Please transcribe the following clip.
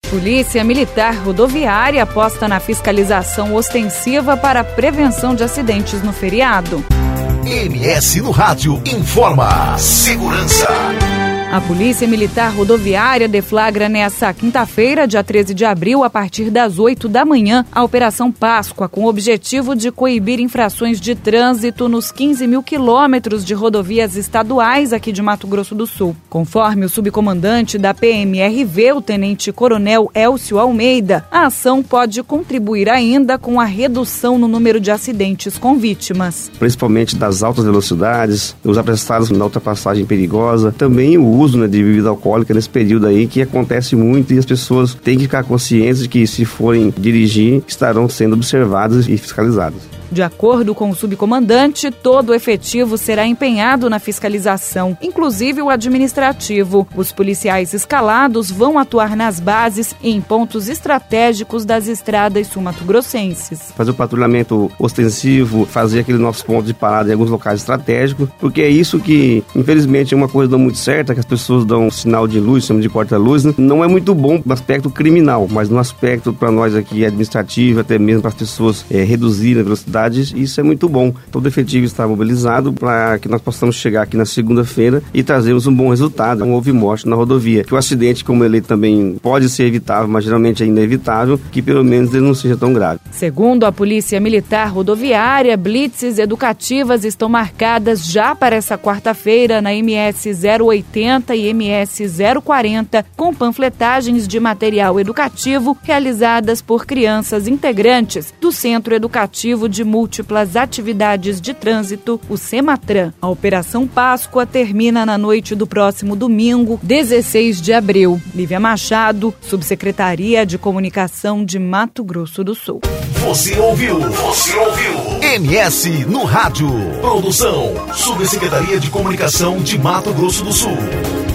Polícia Militar Rodoviária aposta na fiscalização ostensiva para a prevenção de acidentes no feriado. MS no Rádio informa segurança. A Polícia Militar Rodoviária deflagra nesta quinta-feira, dia 13 de abril, a partir das 8 da manhã, a Operação Páscoa, com o objetivo de coibir infrações de trânsito nos 15 mil quilômetros de rodovias estaduais aqui de Mato Grosso do Sul. Conforme o subcomandante da PMRV, o tenente-coronel Elcio Almeida, a ação pode contribuir ainda com a redução no número de acidentes com vítimas. Principalmente das altas velocidades, os apressados na ultrapassagem perigosa, também o uso de bebida alcoólica nesse período aí, que acontece muito, e as pessoas têm que ficar conscientes de que, se forem dirigir, estarão sendo observadas e fiscalizadas. De acordo com o subcomandante, todo o efetivo será empenhado na fiscalização, inclusive o administrativo. Os policiais escalados vão atuar nas bases e em pontos estratégicos das estradas sul-mato-grossenses. Fazer o patrulhamento ostensivo, fazer aquele nosso ponto de parada em alguns locais estratégicos, porque é isso que, infelizmente, é uma coisa não muito certa, que as pessoas dão um sinal de luz, chamam de corta-luz, né? Não é muito bom no aspecto criminal, mas no aspecto para nós aqui administrativo, até mesmo para as pessoas reduzirem a velocidade, isso é muito bom. Todo efetivo está mobilizado para que nós possamos chegar aqui na segunda-feira e trazermos um bom resultado. Não houve morte na rodovia. Que o acidente, como ele também pode ser evitável, mas geralmente é inevitável, que pelo menos ele não seja tão grave. Segundo a Polícia Militar Rodoviária, blitzes educativas estão marcadas já para essa quarta-feira na MS 080 e MS 040, com panfletagens de material educativo realizadas por crianças integrantes do Centro Educativo de Múltiplas Atividades de Trânsito, o CEMATRAN. A Operação Páscoa termina na noite do próximo domingo, 16 de abril. Lívia Machado, Subsecretaria de Comunicação de Mato Grosso do Sul. Você ouviu MS no Rádio. Produção, Subsecretaria de Comunicação de Mato Grosso do Sul.